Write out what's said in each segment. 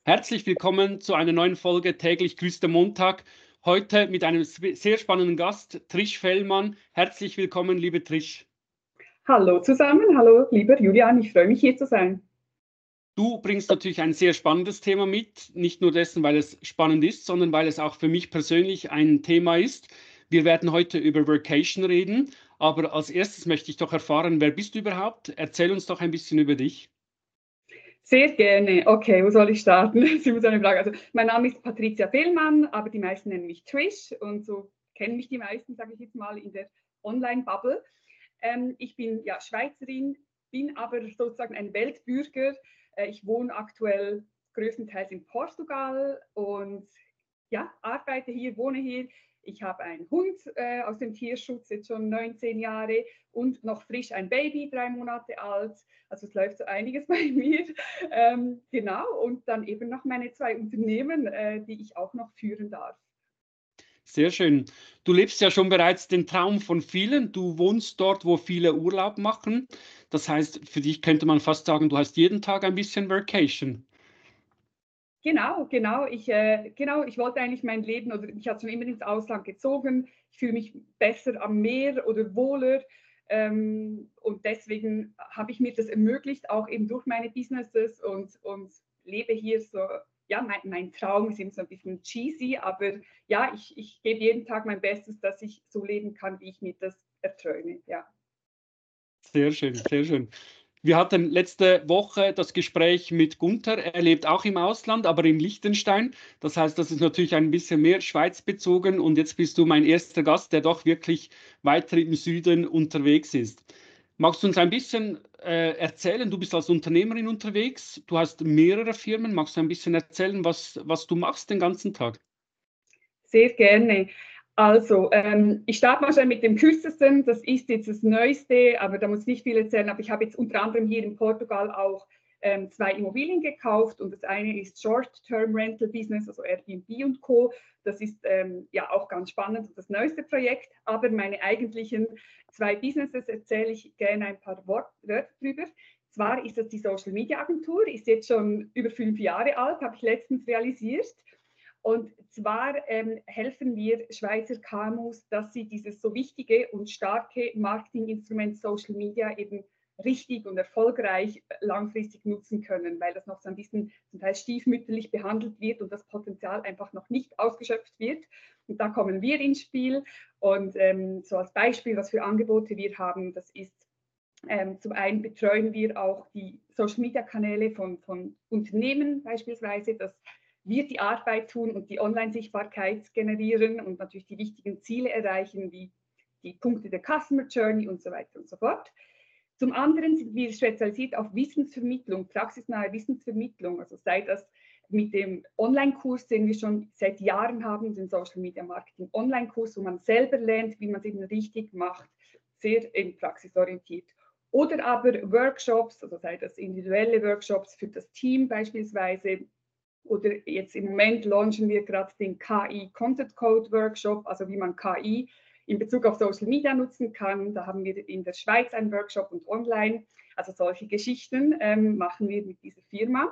Herzlich willkommen zu einer neuen Folge Täglich grüßt der Montag. Heute mit einem sehr spannenden Gast, Trish Fellmann. Herzlich willkommen, liebe Trish. Hallo zusammen, hallo lieber Julian, ich freue mich hier zu sein. Du bringst natürlich ein sehr spannendes Thema mit, nicht nur dessen, weil es spannend ist, sondern weil es auch für mich persönlich ein Thema ist. Wir werden heute über Workation reden, aber als erstes möchte ich doch erfahren, wer bist du überhaupt? Erzähl uns doch ein bisschen über dich. Sehr gerne. Okay, wo soll ich starten? Das ist immer so eine Frage. Also, mein Name ist Patricia Fehlmann, aber die meisten nennen mich Trish und so kennen mich die meisten, sage ich jetzt mal, in der Online-Bubble. Ich bin ja Schweizerin, bin aber sozusagen ein Weltbürger. Ich wohne aktuell größtenteils in Portugal und ja, arbeite hier, wohne hier. Ich habe einen Hund aus dem Tierschutz, jetzt schon 19 Jahre und noch frisch ein Baby, 3 Monate alt. Also es läuft so einiges bei mir. Genau, und dann eben noch meine 2 Unternehmen, die ich auch noch führen darf. Sehr schön. Du lebst ja schon bereits den Traum von vielen. Du wohnst dort, wo viele Urlaub machen. Das heißt, für dich könnte man fast sagen, du hast jeden Tag ein bisschen Workation. Genau. Ich wollte eigentlich mein Leben, oder ich habe schon immer ins Ausland gezogen. Ich fühle mich besser am Meer oder wohler. Und deswegen habe ich mir das ermöglicht, auch eben durch meine Businesses und lebe hier so. Ja, mein Traum ist eben so ein bisschen cheesy, aber ja, ich gebe jeden Tag mein Bestes, dass ich so leben kann, wie ich mir das erträume. Ja. Sehr schön, sehr schön. Wir hatten letzte Woche das Gespräch mit Gunther. Er lebt auch im Ausland, aber in Liechtenstein. Das heißt, das ist natürlich ein bisschen mehr schweizbezogen. Und jetzt bist du mein erster Gast, der doch wirklich weiter im Süden unterwegs ist. Magst du uns ein bisschen erzählen? Du bist als Unternehmerin unterwegs. Du hast mehrere Firmen. Magst du ein bisschen erzählen, was du machst den ganzen Tag? Sehr gerne. Also, ich starte mal schon mit dem kürzesten. Das ist jetzt das Neueste, aber da muss ich nicht viel erzählen. Aber ich habe jetzt unter anderem hier in Portugal auch 2 Immobilien gekauft und das eine ist Short-Term Rental Business, also Airbnb und Co. Das ist ja auch ganz spannend und das neueste Projekt. Aber meine eigentlichen 2 Businesses erzähle ich gerne ein paar Wörter drüber. Zwar ist das die Social Media Agentur, ist jetzt schon über 5 Jahre alt, habe ich letztens realisiert. Und zwar helfen wir Schweizer KMUs, dass sie dieses so wichtige und starke Marketinginstrument Social Media eben richtig und erfolgreich langfristig nutzen können, weil das noch so ein bisschen zum Teil stiefmütterlich behandelt wird und das Potenzial einfach noch nicht ausgeschöpft wird. Und da kommen wir ins Spiel. Und so als Beispiel, was für Angebote wir haben, das ist zum einen betreuen wir auch die Social-Media-Kanäle von Unternehmen beispielsweise, dass wir die Arbeit tun und die Online-Sichtbarkeit generieren und natürlich die wichtigen Ziele erreichen, wie die Punkte der Customer Journey und so weiter und so fort. Zum anderen sind wir spezialisiert auf Wissensvermittlung, praxisnahe Wissensvermittlung, also sei das mit dem Online-Kurs, den wir schon seit Jahren haben, den Social Media Marketing Online-Kurs, wo man selber lernt, wie man es eben richtig macht, sehr praxisorientiert. Oder aber Workshops, also sei das individuelle Workshops für das Team beispielsweise. Oder jetzt im Moment launchen wir gerade den KI Content Code Workshop, also wie man KI in Bezug auf Social Media nutzen kann. Da haben wir in der Schweiz einen Workshop und online. Also solche Geschichten machen wir mit dieser Firma.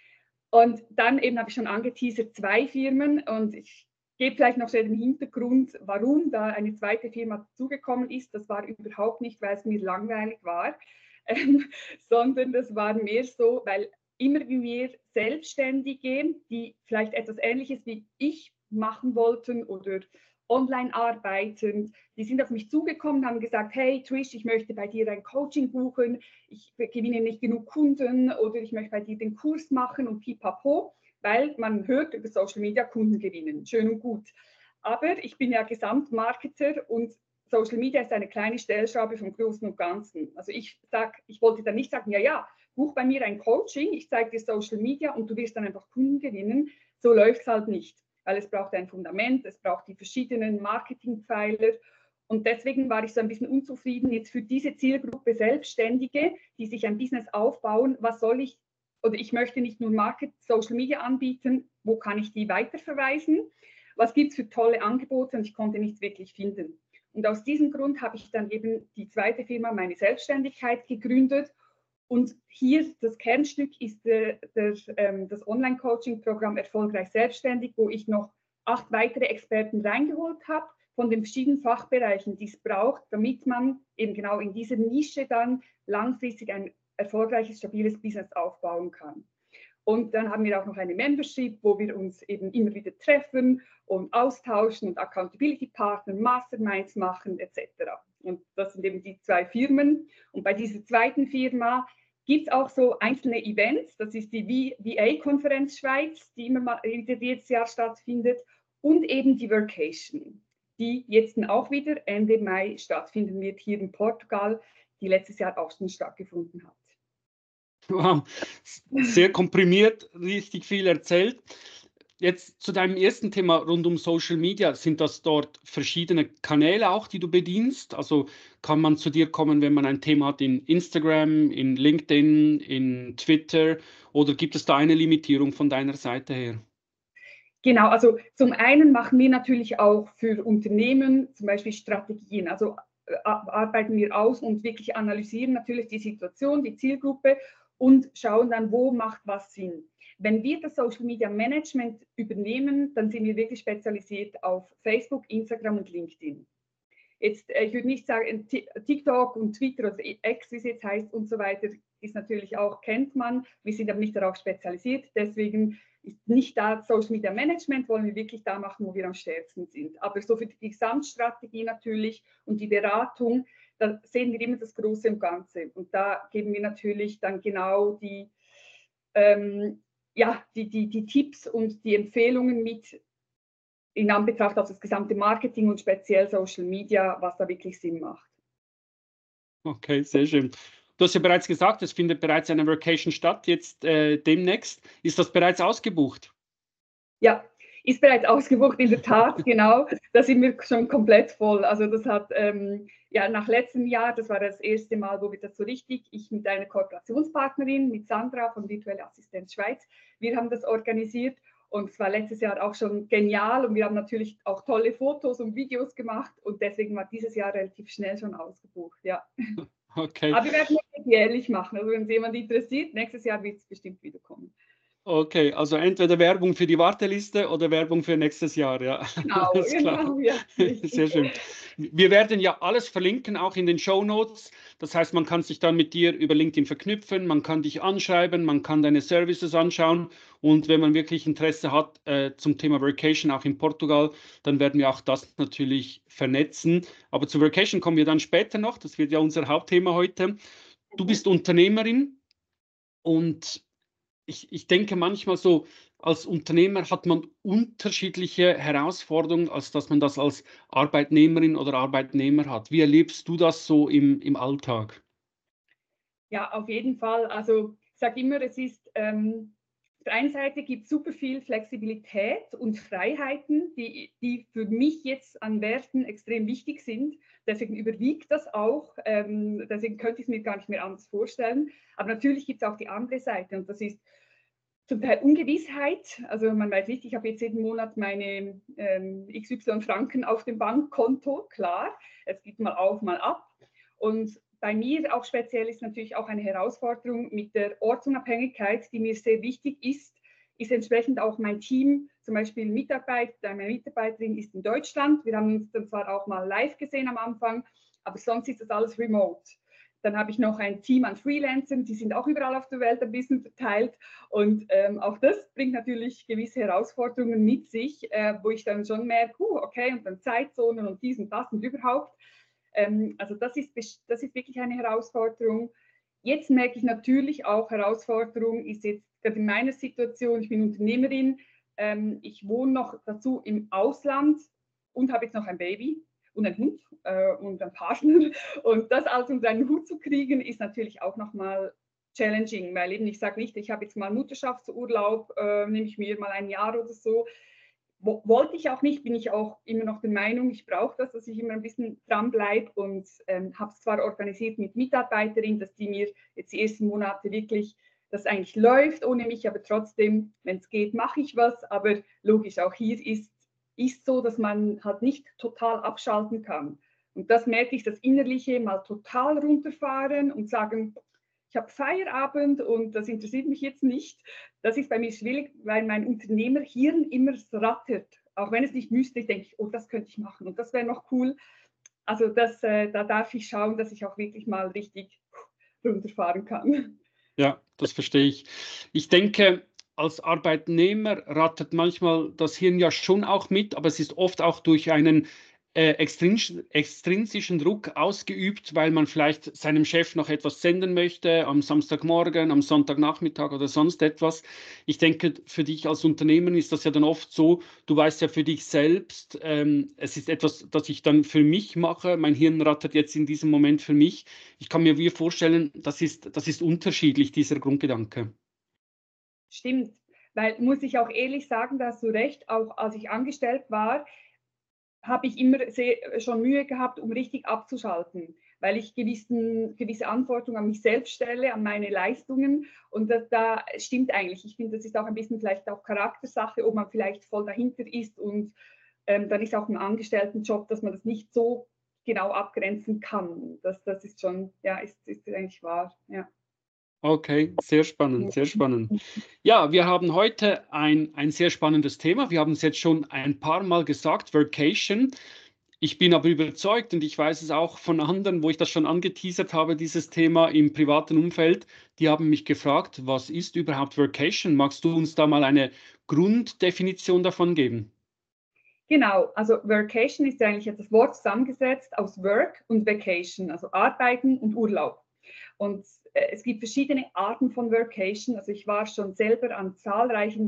Und dann eben habe ich schon angeteasert 2 Firmen und ich gebe vielleicht noch so den Hintergrund, warum da eine zweite Firma zugekommen ist. Das war überhaupt nicht, weil es mir langweilig war, sondern das war mehr so, weil immer mehr Selbstständige, die vielleicht etwas Ähnliches wie ich machen wollten oder online arbeitend, die sind auf mich zugekommen, haben gesagt, hey Trish, ich möchte bei dir ein Coaching buchen, ich gewinne nicht genug Kunden oder ich möchte bei dir den Kurs machen und pipapo, weil man hört über Social Media Kunden gewinnen, schön und gut. Aber ich bin ja Gesamtmarketer und Social Media ist eine kleine Stellschraube vom Großen und Ganzen. Also ich wollte dann nicht sagen, ja, buch bei mir ein Coaching, ich zeige dir Social Media und du wirst dann einfach Kunden gewinnen. So läuft es halt nicht, weil es braucht ein Fundament, es braucht die verschiedenen Marketingpfeiler. Und deswegen war ich so ein bisschen unzufrieden jetzt für diese Zielgruppe Selbstständige, die sich ein Business aufbauen. Was soll ich, oder ich möchte nicht nur Social Media anbieten, wo kann ich die weiterverweisen? Was gibt es für tolle Angebote? Und ich konnte nichts wirklich finden. Und aus diesem Grund habe ich dann eben die zweite Firma, meine Selbstständigkeit, gegründet. Und hier das Kernstück ist das Online-Coaching-Programm Erfolgreich Selbstständig, wo ich noch 8 weitere Experten reingeholt habe von den verschiedenen Fachbereichen, die es braucht, damit man eben genau in dieser Nische dann langfristig ein erfolgreiches, stabiles Business aufbauen kann. Und dann haben wir auch noch eine Membership, wo wir uns eben immer wieder treffen und austauschen und Accountability-Partner, Masterminds machen etc. Und das sind eben die 2 Firmen. Und bei dieser zweiten Firma gibt es auch so einzelne Events. Das ist die VA-Konferenz Schweiz, die jedes Jahr stattfindet, und eben die Workation, die jetzt auch wieder Ende Mai stattfinden wird hier in Portugal, die letztes Jahr auch schon stattgefunden hat. Wow, sehr komprimiert, richtig viel erzählt. Jetzt zu deinem ersten Thema rund um Social Media. Sind das dort verschiedene Kanäle auch, die du bedienst? Also kann man zu dir kommen, wenn man ein Thema hat in Instagram, in LinkedIn, in Twitter, oder gibt es da eine Limitierung von deiner Seite her? Genau, also zum einen machen wir natürlich auch für Unternehmen zum Beispiel Strategien. Also arbeiten wir aus und wirklich analysieren natürlich die Situation, die Zielgruppe und schauen dann, wo macht was Sinn. Wenn wir das Social Media Management übernehmen, dann sind wir wirklich spezialisiert auf Facebook, Instagram und LinkedIn. Jetzt, ich würde nicht sagen, TikTok und Twitter oder X, wie es jetzt heißt und so weiter, ist natürlich auch, kennt man. Wir sind aber nicht darauf spezialisiert. Deswegen ist nicht da Social Media Management, wollen wir wirklich da machen, wo wir am stärksten sind. Aber so für die Gesamtstrategie natürlich und die Beratung, da sehen wir immer das Große und Ganze. Und da geben wir natürlich dann genau die Tipps und die Empfehlungen mit, in Anbetracht auf das gesamte Marketing und speziell Social Media, was da wirklich Sinn macht. Okay, sehr schön. Du hast ja bereits gesagt, es findet bereits eine Workation statt, jetzt demnächst. Ist das bereits ausgebucht? Ja, ist bereits ausgebucht, in der Tat, genau. Da sind wir schon komplett voll. Also das hat, nach letztem Jahr, das war das erste Mal, wo wir das so richtig, ich mit einer Kooperationspartnerin, mit Sandra von Virtuelle Assistenz Schweiz, wir haben das organisiert. Und es war letztes Jahr auch schon genial und wir haben natürlich auch tolle Fotos und Videos gemacht und deswegen war dieses Jahr relativ schnell schon ausgebucht, ja. Okay. Aber wir werden es jährlich machen, also wenn es jemand interessiert, nächstes Jahr wird es bestimmt wiederkommen. Okay, also entweder Werbung für die Warteliste oder Werbung für nächstes Jahr, ja. Genau, Alles klar. genau, ja. Sehr schön. Wir werden ja alles verlinken, auch in den Shownotes. Das heißt, man kann sich dann mit dir über LinkedIn verknüpfen, man kann dich anschreiben, man kann deine Services anschauen und wenn man wirklich Interesse hat zum Thema Workation auch in Portugal, dann werden wir auch das natürlich vernetzen. Aber zu Workation kommen wir dann später noch, das wird ja unser Hauptthema heute. Du bist Unternehmerin und ich denke manchmal so, als Unternehmer hat man unterschiedliche Herausforderungen, als dass man das als Arbeitnehmerin oder Arbeitnehmer hat. Wie erlebst du das so im Alltag? Ja, auf jeden Fall. Also ich sage immer, es ist, auf der einen Seite gibt es super viel Flexibilität und Freiheiten, die für mich jetzt an Werten extrem wichtig sind. Deswegen überwiegt das auch. Deswegen könnte ich es mir gar nicht mehr anders vorstellen. Aber natürlich gibt es auch die andere Seite und das ist zum Teil Ungewissheit. Also man weiß nicht, ich habe jetzt jeden Monat meine XY Franken auf dem Bankkonto, klar. Es geht mal auf, mal ab. Und bei mir auch speziell ist natürlich auch eine Herausforderung mit der Ortsunabhängigkeit, die mir sehr wichtig ist entsprechend auch mein Team, zum Beispiel meine Mitarbeiterin ist in Deutschland. Wir haben uns dann zwar auch mal live gesehen am Anfang, aber sonst ist das alles remote. Dann habe ich noch ein Team an Freelancern, die sind auch überall auf der Welt ein bisschen verteilt. Und auch das bringt natürlich gewisse Herausforderungen mit sich, wo ich dann schon merke, okay, und dann Zeitzonen und dies und das und überhaupt. Also das ist wirklich eine Herausforderung. Jetzt merke ich natürlich auch, Herausforderung ist jetzt gerade in meiner Situation, ich bin Unternehmerin, ich wohne noch dazu im Ausland und habe jetzt noch ein Baby und einen Hund und einen Partner. Und das alles unter einen Hut zu kriegen, ist natürlich auch nochmal challenging, weil eben ich sage nicht, ich habe jetzt mal Mutterschaftsurlaub, nehme ich mir mal ein Jahr oder so. Wollte ich auch nicht, bin ich auch immer noch der Meinung, ich brauche das, dass ich immer ein bisschen dranbleibe und habe es zwar organisiert mit Mitarbeiterin, dass die mir jetzt die ersten Monate wirklich, das eigentlich läuft ohne mich, aber trotzdem, wenn es geht, mache ich was. Aber logisch, auch hier ist so, dass man halt nicht total abschalten kann. Und das merke ich, das Innerliche mal total runterfahren und sagen, ich habe Feierabend und das interessiert mich jetzt nicht. Das ist bei mir schwierig, weil mein Unternehmerhirn immer rattert. Auch wenn es nicht müsste, denke ich, oh, das könnte ich machen und das wäre noch cool. Also da darf ich schauen, dass ich auch wirklich mal richtig runterfahren kann. Ja, das verstehe ich. Ich denke, als Arbeitnehmer rattert manchmal das Hirn ja schon auch mit, aber es ist oft auch durch einen extrinsischen Druck ausgeübt, weil man vielleicht seinem Chef noch etwas senden möchte am Samstagmorgen, am Sonntagnachmittag oder sonst etwas. Ich denke, für dich als Unternehmen ist das ja dann oft so, du weißt ja für dich selbst, es ist etwas, das ich dann für mich mache, mein Hirn rattert jetzt in diesem Moment für mich. Ich kann mir wie vorstellen, das ist unterschiedlich, dieser Grundgedanke. Stimmt, weil muss ich auch ehrlich sagen, da hast du recht, auch als ich angestellt war, habe ich immer schon Mühe gehabt, um richtig abzuschalten, weil ich gewisse Anforderungen an mich selbst stelle, an meine Leistungen. Und da stimmt eigentlich. Ich finde, das ist auch ein bisschen vielleicht auch Charaktersache, ob man vielleicht voll dahinter ist. Und dann ist auch im Angestelltenjob, dass man das nicht so genau abgrenzen kann. Das ist schon, ja, ist eigentlich wahr. Ja. Okay, sehr spannend, sehr spannend. Ja, wir haben heute ein sehr spannendes Thema. Wir haben es jetzt schon ein paar Mal gesagt, Workation. Ich bin aber überzeugt und ich weiß es auch von anderen, wo ich das schon angeteasert habe, dieses Thema im privaten Umfeld. Die haben mich gefragt, was ist überhaupt Workation? Magst du uns da mal eine Grunddefinition davon geben? Genau, also Workation ist eigentlich das Wort zusammengesetzt aus Work und Vacation, also Arbeiten und Urlaub. Und es gibt verschiedene Arten von Workation. Also ich war schon selber an zahlreichen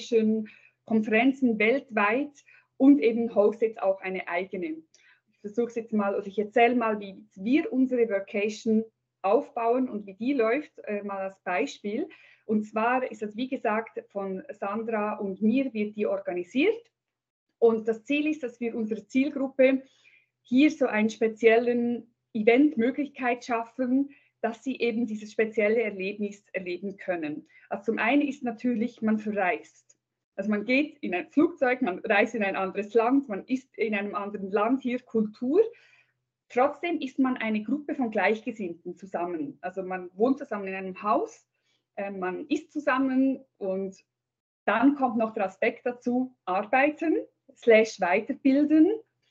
Workation-Konferenzen weltweit und eben hoste jetzt auch eine eigene. Ich versuche es jetzt mal, oder ich erzähle mal, wie wir unsere Workation aufbauen und wie die läuft, mal als Beispiel. Und zwar ist das, wie gesagt, von Sandra und mir wird die organisiert. Und das Ziel ist, dass wir unserer Zielgruppe hier so einen speziellen Event-Möglichkeit schaffen, dass sie eben dieses spezielle Erlebnis erleben können. Also zum einen ist natürlich, man verreist. Also man geht in ein Flugzeug, man reist in ein anderes Land, man ist in einem anderen Land, hier Kultur. Trotzdem ist man eine Gruppe von Gleichgesinnten zusammen. Also man wohnt zusammen in einem Haus, man isst zusammen und dann kommt noch der Aspekt dazu, arbeiten, weiterbilden.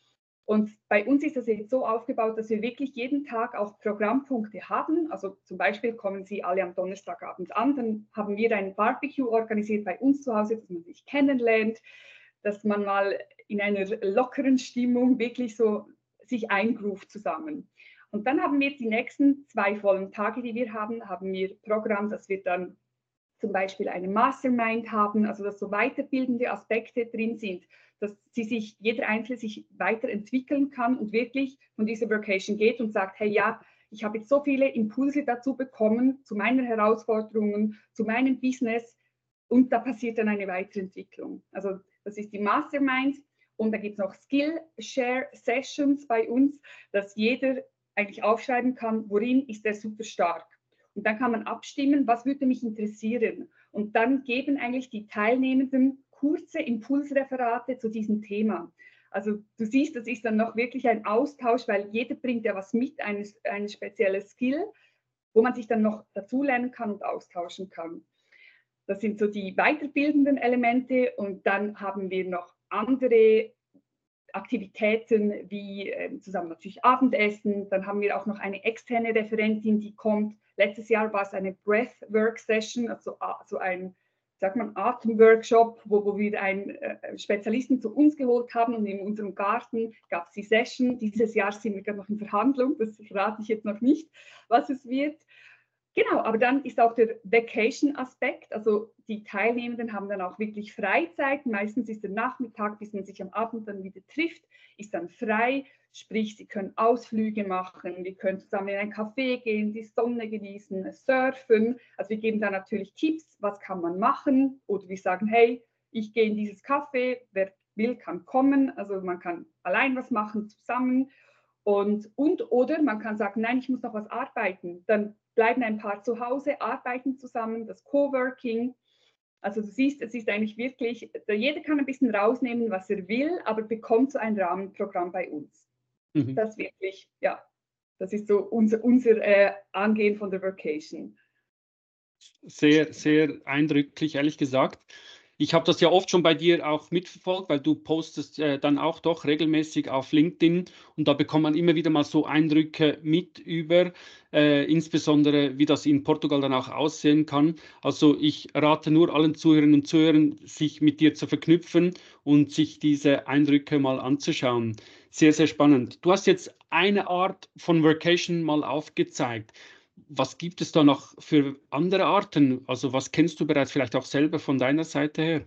Und bei uns ist das jetzt so aufgebaut, dass wir wirklich jeden Tag auch Programmpunkte haben. Also zum Beispiel kommen Sie alle am Donnerstagabend an, dann haben wir ein Barbecue organisiert bei uns zu Hause, dass man sich kennenlernt, dass man mal in einer lockeren Stimmung wirklich so sich eingruft zusammen. Und dann haben wir die nächsten 2 vollen Tage, die wir haben wir Programm, das wird dann zum Beispiel eine Mastermind haben, also dass so weiterbildende Aspekte drin sind, dass jeder Einzelne sich weiterentwickeln kann und wirklich von dieser Workation geht und sagt, hey ja, ich habe jetzt so viele Impulse dazu bekommen, zu meinen Herausforderungen, zu meinem Business und da passiert dann eine Weiterentwicklung. Also das ist die Mastermind und da gibt es noch Skill-Share-Sessions bei uns, dass jeder eigentlich aufschreiben kann, worin ist er super stark. Und dann kann man abstimmen, was würde mich interessieren. Und dann geben eigentlich die Teilnehmenden kurze Impulsreferate zu diesem Thema. Also du siehst, das ist dann noch wirklich ein Austausch, weil jeder bringt ja was mit, ein spezielles Skill, wo man sich dann noch dazulernen kann und austauschen kann. Das sind so die weiterbildenden Elemente und dann haben wir noch andere Aktivitäten wie zusammen natürlich Abendessen. Dann haben wir auch noch eine externe Referentin, die kommt. Letztes Jahr war es eine Breathwork-Session, also ein, sagt man, Atemworkshop, wo wir einen Spezialisten zu uns geholt haben und in unserem Garten gab es die Session. Dieses Jahr sind wir gerade noch in Verhandlung, das verrate ich jetzt noch nicht, was es wird. Genau, aber dann ist auch der Vacation-Aspekt, also die Teilnehmenden haben dann auch wirklich Freizeit, meistens ist der Nachmittag, bis man sich am Abend dann wieder trifft, ist dann frei, sprich, sie können Ausflüge machen, wir können zusammen in ein Café gehen, die Sonne genießen, surfen, also wir geben da natürlich Tipps, was kann man machen oder wir sagen, hey, ich gehe in dieses Café, wer will, kann kommen, also man kann allein was machen, zusammen und oder man kann sagen, nein, ich muss noch was arbeiten, dann bleiben ein paar zu Hause, arbeiten zusammen, das Coworking. Also du siehst, es ist eigentlich wirklich, jeder kann ein bisschen rausnehmen, was er will, aber bekommt so ein Rahmenprogramm bei uns. Mhm. Das wirklich, ja. Das ist so unser Angehen von der Workation. Sehr, sehr eindrücklich, ehrlich gesagt. Ich habe das ja oft schon bei dir auch mitverfolgt, weil du postest dann auch doch regelmäßig auf LinkedIn und da bekommt man immer wieder mal so Eindrücke mit über, insbesondere wie das in Portugal dann auch aussehen kann. Also ich rate nur allen Zuhörerinnen und Zuhörern, sich mit dir zu verknüpfen und sich diese Eindrücke mal anzuschauen. Sehr, sehr spannend. Du hast jetzt eine Art von Workation mal aufgezeigt. Was gibt es da noch für andere Arten? Also was kennst du bereits vielleicht auch selber von deiner Seite her?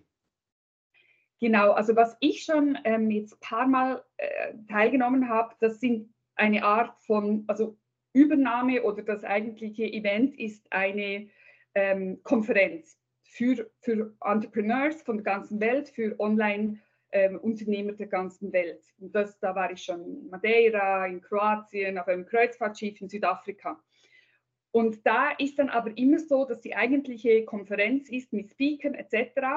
Genau, also was ich schon jetzt ein paar Mal teilgenommen habe, das sind eine Art von, also Übernahme oder das eigentliche Event ist eine Konferenz für Entrepreneurs von der ganzen Welt, für Online-Unternehmer der ganzen Welt. Und da war ich schon in Madeira, in Kroatien, auf einem Kreuzfahrtschiff in Südafrika. Und da ist dann aber immer so, dass die eigentliche Konferenz ist mit Speakern etc.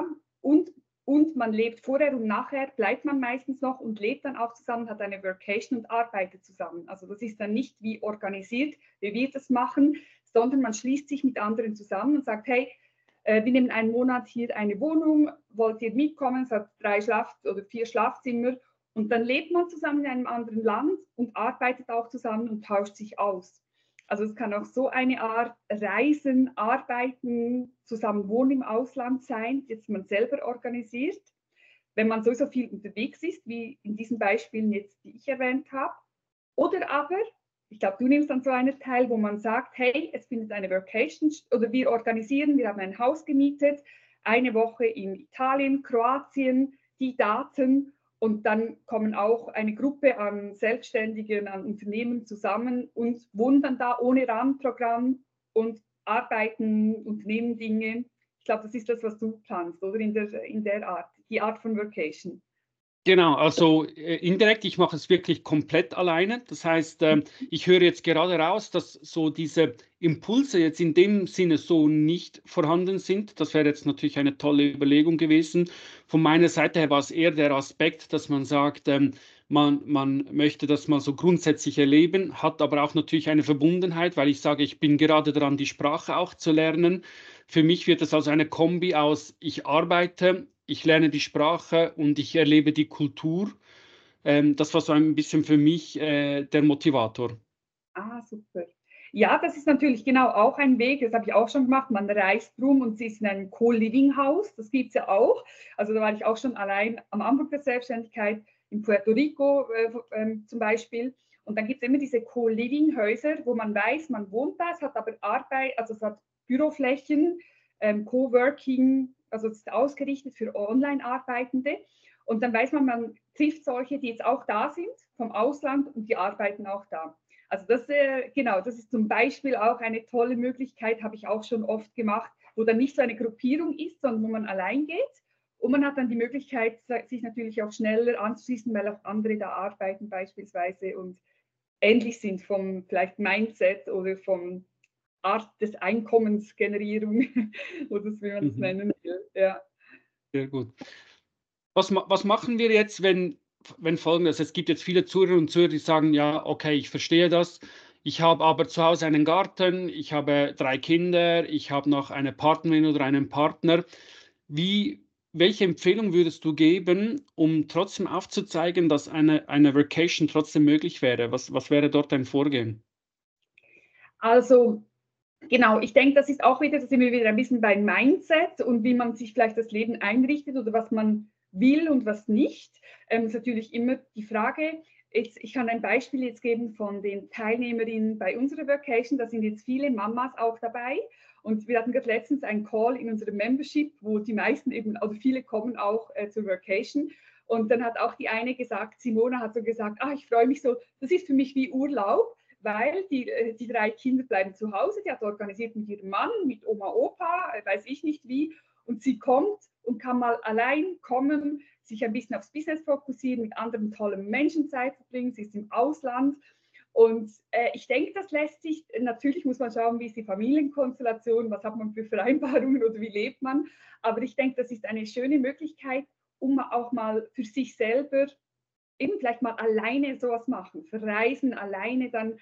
Und man lebt vorher und nachher, bleibt man meistens noch und lebt dann auch zusammen, hat eine Workation und arbeitet zusammen. Also das ist dann nicht wie organisiert, wie wir das machen, sondern man schließt sich mit anderen zusammen und sagt, hey, wir nehmen einen Monat hier eine Wohnung, wollt ihr mitkommen? Es hat 3 oder 4 Schlafzimmer. Und dann lebt man zusammen in einem anderen Land und arbeitet auch zusammen und tauscht sich aus. Also es kann auch so eine Art Reisen, Arbeiten, zusammen wohnen im Ausland sein, jetzt man selber organisiert, wenn man sowieso viel unterwegs ist, wie in diesen Beispielen jetzt, die ich erwähnt habe. Oder aber, ich glaube, du nimmst an so einer teil, wo man sagt, hey, es findet eine Workation oder wir organisieren, wir haben ein Haus gemietet, eine Woche in Italien, Kroatien, die Daten und dann kommen auch eine Gruppe an Selbstständigen, an Unternehmen zusammen und wohnen dann da ohne Rahmenprogramm und arbeiten, unternehmen Dinge. Ich glaube, das ist das, was du planst, oder in der Art, die Art von Workation. Genau, also indirekt, ich mache es wirklich komplett alleine. Das heißt, ich höre jetzt gerade raus, dass so diese Impulse jetzt in dem Sinne so nicht vorhanden sind. Das wäre jetzt natürlich eine tolle Überlegung gewesen. Von meiner Seite her war es eher der Aspekt, dass man sagt, man möchte das mal so grundsätzlich erleben, hat aber auch natürlich eine Verbundenheit, weil ich sage, ich bin gerade dran, die Sprache auch zu lernen. Für mich wird es also eine Kombi aus, ich arbeite, ich lerne die Sprache und ich erlebe die Kultur. Das war so ein bisschen für mich der Motivator. Ah, super. Ja, das ist natürlich genau auch ein Weg, das habe ich auch schon gemacht. Man reist rum und sie ist in einem Co-Living-Haus, das gibt es ja auch. Also da war ich auch schon allein am Anfang der Selbstständigkeit in Puerto Rico zum Beispiel. Und dann gibt es immer diese Co-Living-Häuser, wo man weiß, man wohnt da, es hat aber Arbeit, also es hat Büroflächen, Coworking, also es ist ausgerichtet für Online-Arbeitende. Und dann weiß man, man trifft solche, die jetzt auch da sind vom Ausland und die arbeiten auch da. Also das, genau, das ist zum Beispiel auch eine tolle Möglichkeit, habe ich auch schon oft gemacht, wo dann nicht so eine Gruppierung ist, sondern wo man allein geht. Und man hat dann die Möglichkeit, sich natürlich auch schneller anzuschließen, weil auch andere da arbeiten beispielsweise und ähnlich sind vom vielleicht Mindset oder vom Art des Einkommensgenerierung oder wie man das nennen will. Ja. Sehr gut. Was machen wir jetzt, wenn Folgendes, es gibt jetzt viele Zuhörer und Zuhörer, die sagen, ja, okay, ich verstehe das. Ich habe aber zu Hause einen Garten, ich habe 3 Kinder, ich habe noch eine Partnerin oder einen Partner. Welche Empfehlung würdest du geben, um trotzdem aufzuzeigen, dass eine Vacation trotzdem möglich wäre? Was wäre dort dein Vorgehen? Also genau, ich denke, das ist auch wieder, da sind wir wieder ein bisschen beim Mindset und wie man sich vielleicht das Leben einrichtet oder was man will und was nicht. Ist natürlich immer die Frage. Ich kann ein Beispiel jetzt geben von den Teilnehmerinnen bei unserer Vacation. Da sind jetzt viele Mamas auch dabei. Und wir hatten gerade letztens einen Call in unserem Membership, wo die meisten eben, also viele kommen auch zur Vacation. Und dann hat auch die eine gesagt, Simona hat so gesagt, ich freue mich so, das ist für mich wie Urlaub, weil die 3 Kinder bleiben zu Hause, die hat organisiert mit ihrem Mann, mit Oma, Opa, weiß ich nicht wie, und sie kommt und kann mal allein kommen, sich ein bisschen aufs Business fokussieren, mit anderen tollen Menschen Zeit verbringen, sie ist im Ausland und ich denke, das lässt sich, natürlich muss man schauen, wie ist die Familienkonstellation, was hat man für Vereinbarungen oder wie lebt man, aber ich denke, das ist eine schöne Möglichkeit, um auch mal für sich selber eben vielleicht mal alleine sowas machen, verreisen, alleine dann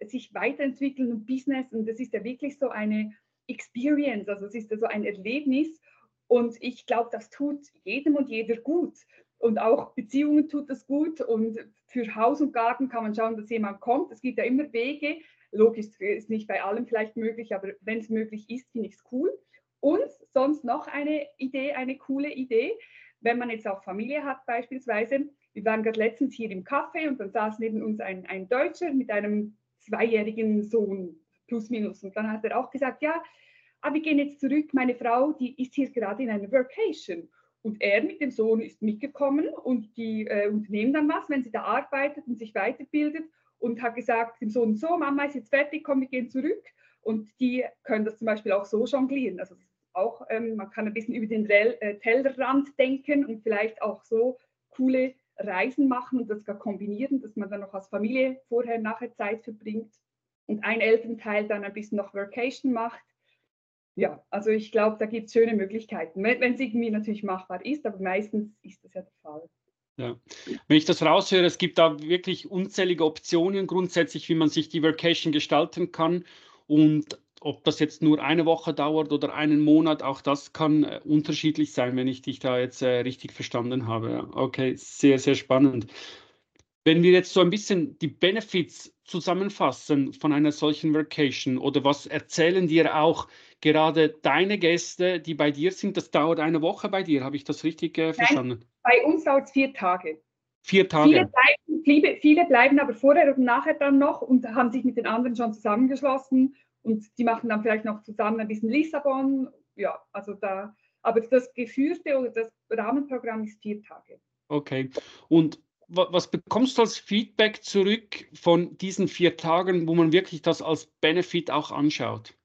sich weiterentwickeln und Business. Und das ist ja wirklich so eine Experience, also es ist ja so ein Erlebnis. Und ich glaube, das tut jedem und jeder gut. Und auch Beziehungen tut das gut. Und für Haus und Garten kann man schauen, dass jemand kommt. Es gibt ja immer Wege. Logisch ist nicht bei allem vielleicht möglich, aber wenn es möglich ist, finde ich es cool. Und sonst noch eine Idee, eine coole Idee, wenn man jetzt auch Familie hat beispielsweise. Wir waren gerade letztens hier im Café und dann saß neben uns ein Deutscher mit einem 2-jährigen Sohn, plus minus. Und dann hat er auch gesagt, ja, wir gehen jetzt zurück, meine Frau, die ist hier gerade in einer Workation. Und er mit dem Sohn ist mitgekommen und die unternehmen dann was, wenn sie da arbeitet und sich weiterbildet und hat gesagt dem Sohn, so, Mama ist jetzt fertig, komm, wir gehen zurück. Und die können das zum Beispiel auch so jonglieren. Also auch, man kann ein bisschen über den Tellerrand denken und vielleicht auch so coole Reisen machen und das gar kombinieren, dass man dann noch als Familie vorher, nachher Zeit verbringt und ein Elternteil dann ein bisschen noch Workation macht. Ja, also ich glaube, da gibt es schöne Möglichkeiten, wenn es irgendwie natürlich machbar ist, aber meistens ist das ja der Fall. Ja. Wenn ich das raushöre, es gibt da wirklich unzählige Optionen grundsätzlich, wie man sich die Vacation gestalten kann. Und ob das jetzt nur eine Woche dauert oder einen Monat, auch das kann unterschiedlich sein, wenn ich dich da jetzt richtig verstanden habe. Ja. Okay, sehr, sehr spannend. Wenn wir jetzt so ein bisschen die Benefits zusammenfassen von einer solchen Vacation oder was erzählen dir auch gerade deine Gäste, die bei dir sind, das dauert eine Woche bei dir, habe ich das richtig verstanden? Nein, bei uns dauert es 4 Tage. 4 Tage. Viele bleiben aber vorher und nachher dann noch und haben sich mit den anderen schon zusammengeschlossen und die machen dann vielleicht noch zusammen ein bisschen Lissabon. Ja, also da, aber das geführte oder das Rahmenprogramm ist 4 Tage. Okay. Und was bekommst du als Feedback zurück von diesen 4 Tagen, wo man wirklich das als Benefit auch anschaut?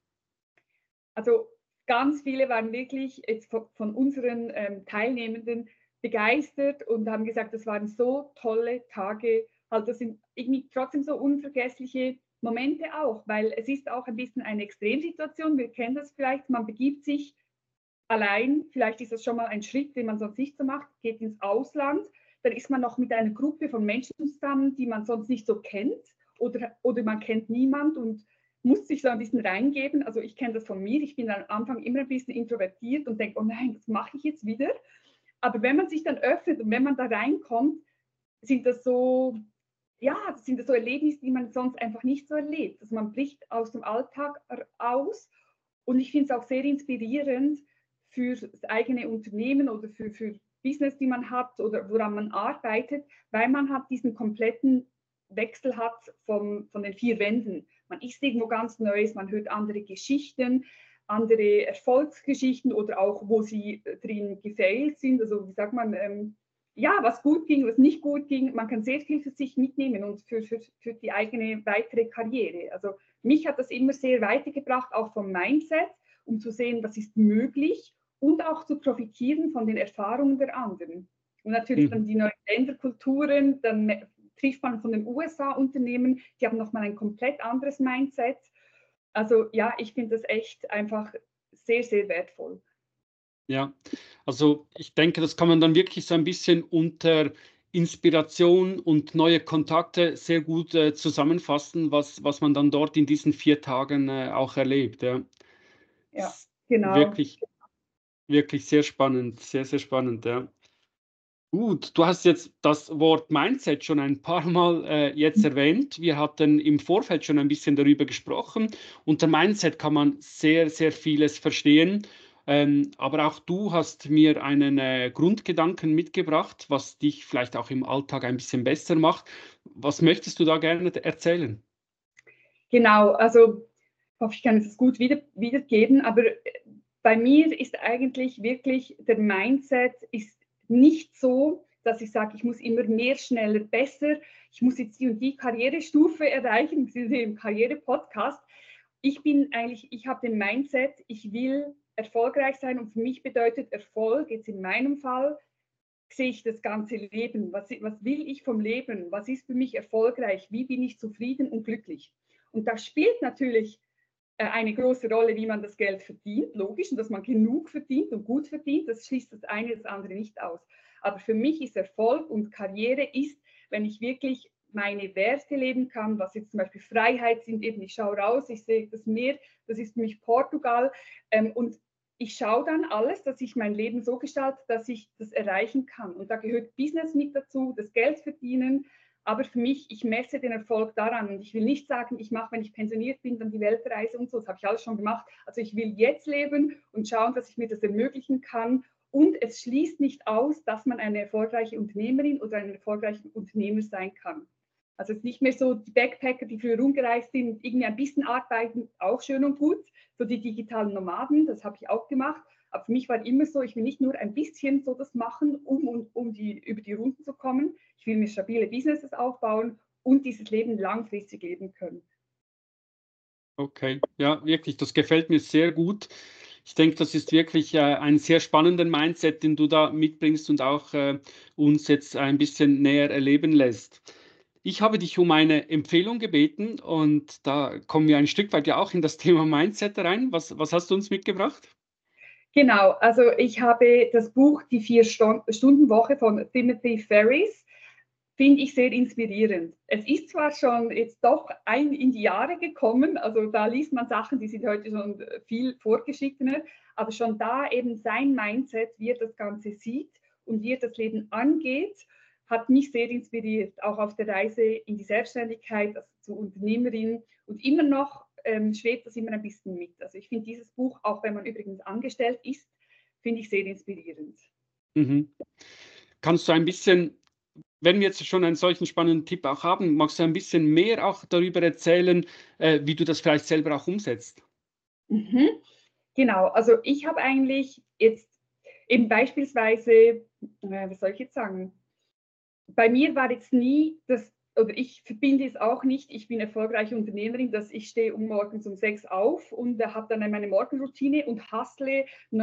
Also ganz viele waren wirklich jetzt von unseren Teilnehmenden begeistert und haben gesagt, das waren so tolle Tage. Also das sind irgendwie trotzdem so unvergessliche Momente auch, weil es ist auch ein bisschen eine Extremsituation. Wir kennen das vielleicht, man begibt sich allein, vielleicht ist das schon mal ein Schritt, den man sonst nicht so macht, geht ins Ausland, dann ist man noch mit einer Gruppe von Menschen zusammen, die man sonst nicht so kennt oder man kennt niemand und muss sich so ein bisschen reingeben. Also ich kenne das von mir, ich bin am Anfang immer ein bisschen introvertiert und denke, oh nein, das mache ich jetzt wieder. Aber wenn man sich dann öffnet und wenn man da reinkommt, sind das so, ja, das sind das so Erlebnisse, die man sonst einfach nicht so erlebt. Also man bricht aus dem Alltag aus und ich finde es auch sehr inspirierend für das eigene Unternehmen oder für Business, die man hat oder woran man arbeitet, weil man hat diesen kompletten Wechsel hat von den 4 Wänden. Man ist irgendwo ganz Neues, man hört andere Geschichten, andere Erfolgsgeschichten oder auch, wo sie drin gefailt sind. Also wie sagt man, ja, was gut ging, was nicht gut ging. Man kann sehr viel für sich mitnehmen und für die eigene weitere Karriere. Also mich hat das immer sehr weitergebracht, auch vom Mindset, um zu sehen, was ist möglich und auch zu profitieren von den Erfahrungen der anderen. Und natürlich dann die neuen Länderkulturen, dann trifft man von den USA-Unternehmen, die haben nochmal ein komplett anderes Mindset. Also ja, ich finde das echt einfach sehr, sehr wertvoll. Ja, also ich denke, das kann man dann wirklich so ein bisschen unter Inspiration und neue Kontakte sehr gut zusammenfassen, was man dann dort in diesen 4 Tagen auch erlebt. Ja. Ja, genau. Wirklich, wirklich sehr spannend, sehr, sehr spannend. Ja. Gut, du hast jetzt das Wort Mindset schon ein paar Mal jetzt erwähnt. Wir hatten im Vorfeld schon ein bisschen darüber gesprochen. Unter Mindset kann man sehr, sehr vieles verstehen. Aber auch du hast mir einen Grundgedanken mitgebracht, was dich vielleicht auch im Alltag ein bisschen besser macht. Was möchtest du da gerne erzählen? Genau, also ich hoffe, ich kann es gut wiedergeben, aber bei mir ist eigentlich wirklich der Mindset ist nicht so, dass ich sage, ich muss immer mehr, schneller, besser, ich muss jetzt die und die Karrierestufe erreichen, wir sind im Karriere-Podcast. Ich habe den Mindset, ich will erfolgreich sein und für mich bedeutet Erfolg, jetzt in meinem Fall, sehe ich das ganze Leben, was will ich vom Leben, was ist für mich erfolgreich, wie bin ich zufrieden und glücklich. Und da spielt natürlich eine große Rolle, wie man das Geld verdient, logisch, und dass man genug verdient und gut verdient, das schließt das eine das andere nicht aus. Aber für mich ist Erfolg und Karriere ist, wenn ich wirklich meine Werte leben kann, was jetzt zum Beispiel Freiheit sind, eben ich schaue raus, ich sehe das Meer, das ist für mich Portugal und ich schaue dann alles, dass ich mein Leben so gestalte, dass ich das erreichen kann. Und da gehört Business mit dazu, das Geld verdienen. Aber für mich, ich messe den Erfolg daran. Und ich will nicht sagen, ich mache, wenn ich pensioniert bin, dann die Weltreise und so. Das habe ich alles schon gemacht. Also ich will jetzt leben und schauen, dass ich mir das ermöglichen kann. Und es schließt nicht aus, dass man eine erfolgreiche Unternehmerin oder ein erfolgreicher Unternehmer sein kann. Also es ist nicht mehr so die Backpacker, die früher rumgereist sind, irgendwie ein bisschen arbeiten, auch schön und gut. So die digitalen Nomaden, das habe ich auch gemacht. Aber für mich war immer so, ich will nicht nur ein bisschen so das machen, um über die Runden zu kommen. Ich will mir stabile Businesses aufbauen und dieses Leben langfristig leben können. Okay, ja, wirklich, das gefällt mir sehr gut. Ich denke, das ist wirklich ein sehr spannender Mindset, den du da mitbringst und auch uns jetzt ein bisschen näher erleben lässt. Ich habe dich um eine Empfehlung gebeten und da kommen wir ein Stück weit ja auch in das Thema Mindset rein. Was hast du uns mitgebracht? Genau, also ich habe das Buch Die 4-Stunden-Woche von Timothy Ferriss, finde ich sehr inspirierend. Es ist zwar schon jetzt doch in die Jahre gekommen, also da liest man Sachen, die sind heute schon viel fortgeschrittener, aber schon da eben sein Mindset, wie er das Ganze sieht und wie er das Leben angeht, hat mich sehr inspiriert, auch auf der Reise in die Selbstständigkeit, also zur Unternehmerin und immer noch schwebt das immer ein bisschen mit. Also ich finde dieses Buch, auch wenn man übrigens angestellt ist, finde ich sehr inspirierend. Mhm. Kannst du ein bisschen, wenn wir jetzt schon einen solchen spannenden Tipp auch haben, magst du ein bisschen mehr auch darüber erzählen, wie du das vielleicht selber auch umsetzt? Mhm. Genau, also ich habe eigentlich jetzt eben beispielsweise, was soll ich jetzt sagen, bei mir war jetzt nie das, oder ich verbinde es auch nicht, ich bin erfolgreiche Unternehmerin, dass ich stehe morgens um 6 auf und habe dann meine Morgenroutine und hustle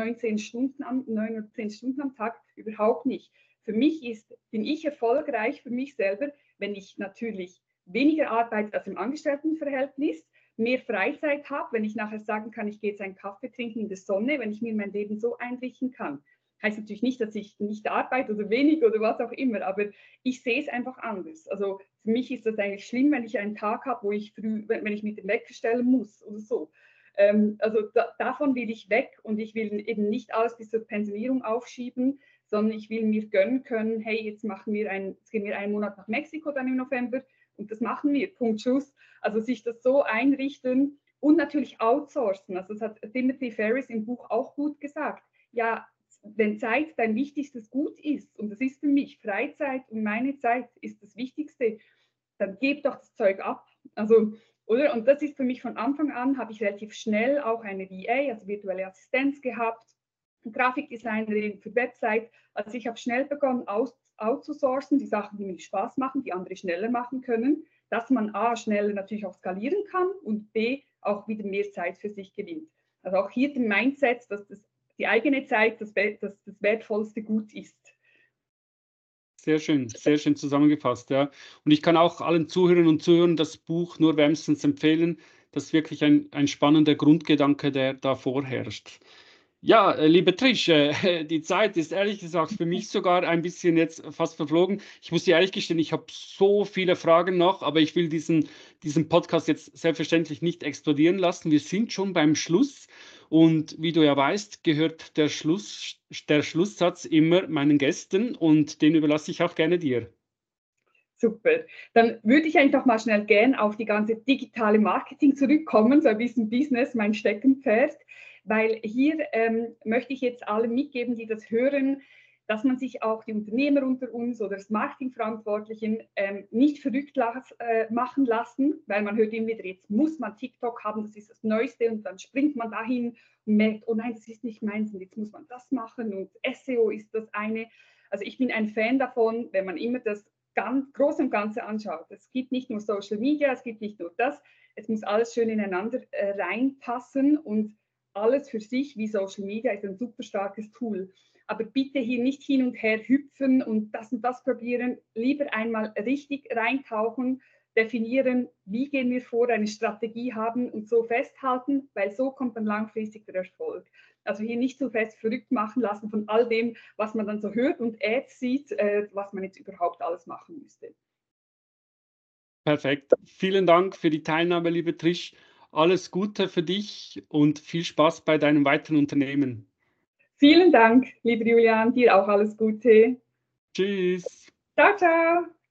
9 oder 10 Stunden am Tag, überhaupt nicht. Für mich bin ich erfolgreich für mich selber, wenn ich natürlich weniger arbeite als im Angestelltenverhältnis, mehr Freizeit habe, wenn ich nachher sagen kann, ich gehe jetzt einen Kaffee trinken in der Sonne, wenn ich mir mein Leben so einrichten kann. Heißt natürlich nicht, dass ich nicht arbeite oder wenig oder was auch immer, aber ich sehe es einfach anders. Also für mich ist das eigentlich schlimm, wenn ich einen Tag habe, wo ich früh, wenn ich mit dem Wecker stellen muss oder so. Also davon will ich weg und ich will eben nicht alles bis zur Pensionierung aufschieben, sondern ich will mir gönnen können, hey, jetzt gehen wir einen Monat nach Mexiko dann im November und das machen wir, Punkt, Schluss. Also sich das so einrichten und natürlich outsourcen. Also das hat Timothy Ferriss im Buch auch gut gesagt. Ja, wenn Zeit dein wichtigstes Gut ist, und das ist für mich Freizeit und meine Zeit ist das Wichtigste, dann gib doch das Zeug ab. Also, oder? Und das ist für mich von Anfang an, habe ich relativ schnell auch eine VA, also virtuelle Assistenz gehabt, Grafikdesignerin für Website. Also ich habe schnell begonnen, outzusourcen, die Sachen, die mir Spaß machen, die andere schneller machen können, dass man A, schneller natürlich auch skalieren kann und B, auch wieder mehr Zeit für sich gewinnt. Also auch hier dem Mindset, dass die eigene Zeit das wertvollste Gut ist. Sehr schön zusammengefasst, ja. Und ich kann auch allen Zuhörern und Zuhörern das Buch nur wärmstens empfehlen. Das ist wirklich ein spannender Grundgedanke, der da vorherrscht. Ja, liebe Trish, die Zeit ist ehrlich gesagt für mich sogar ein bisschen jetzt fast verflogen. Ich muss dir ehrlich gestehen, ich habe so viele Fragen noch, aber ich will diesen Podcast jetzt selbstverständlich nicht explodieren lassen. Wir sind schon beim Schluss und wie du ja weißt, gehört der Schlusssatz immer meinen Gästen und den überlasse ich auch gerne dir. Super. Dann würde ich einfach mal schnell gern auf die ganze digitale Marketing zurückkommen, so ein bisschen Business, mein Steckenpferd, weil hier möchte ich jetzt allen mitgeben, die das hören, dass man sich auch die Unternehmer unter uns oder das Marketingverantwortlichen nicht verrückt machen lassen, weil man hört immer wieder, jetzt muss man TikTok haben, das ist das Neueste und dann springt man dahin und merkt, oh nein, das ist nicht meins und jetzt muss man das machen und SEO ist das eine. Also ich bin ein Fan davon, wenn man immer das ganz groß und Ganze anschaut. Es gibt nicht nur Social Media, es gibt nicht nur das, es muss alles schön ineinander reinpassen und alles für sich wie Social Media ist ein super starkes Tool. Aber bitte hier nicht hin und her hüpfen und das probieren, lieber einmal richtig reintauchen, definieren, wie gehen wir vor, eine Strategie haben und so festhalten, weil so kommt dann langfristig der Erfolg. Also hier nicht so fest verrückt machen lassen von all dem, was man dann so hört und Ads sieht, was man jetzt überhaupt alles machen müsste. Perfekt. Vielen Dank für die Teilnahme, liebe Trish. Alles Gute für dich und viel Spaß bei deinem weiteren Unternehmen. Vielen Dank, lieber Julian, dir auch alles Gute. Tschüss. Ciao, ciao.